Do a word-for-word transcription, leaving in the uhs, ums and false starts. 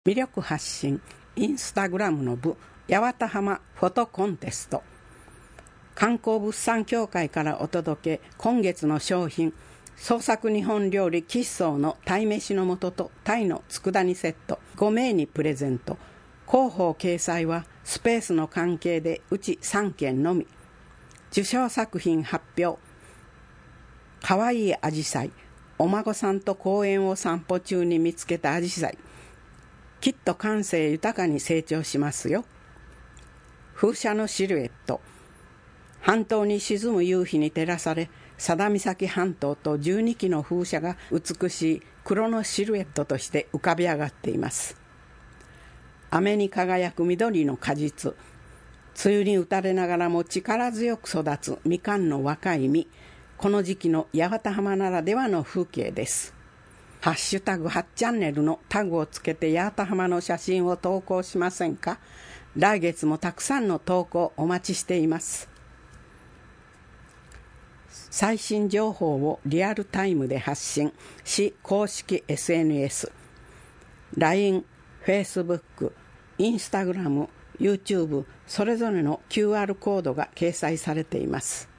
魅力発信インスタグラムの部八幡浜フォトコンテスト、観光物産協会からお届け。今月の商品、創作日本料理吉草の鯛めしの素と鯛の佃煮セットご名にプレゼント。広報掲載はスペースの関係でうちさんけんのみ。受賞作品発表。かわいいアジサイ、お孫さんと公園を散歩中に見つけたアジサイ、きっと感性豊かに成長しますよ。風車のシルエット、半島に沈む夕日に照らされ、佐田岬半島とじゅうにきの風車が美しい黒のシルエットとして浮かび上がっています。雨に輝く緑の果実、梅雨に打たれながらも力強く育つみかんの若い実、この時期の八幡浜ならではの風景です。ハッシュタグはちチャンネルのタグをつけて八幡浜の写真を投稿しませんか。来月もたくさんの投稿お待ちしています。最新情報をリアルタイムで発信、市公式 エスエヌエス、ライン、Facebook、Instagram、YouTube それぞれの キューアール コードが掲載されています。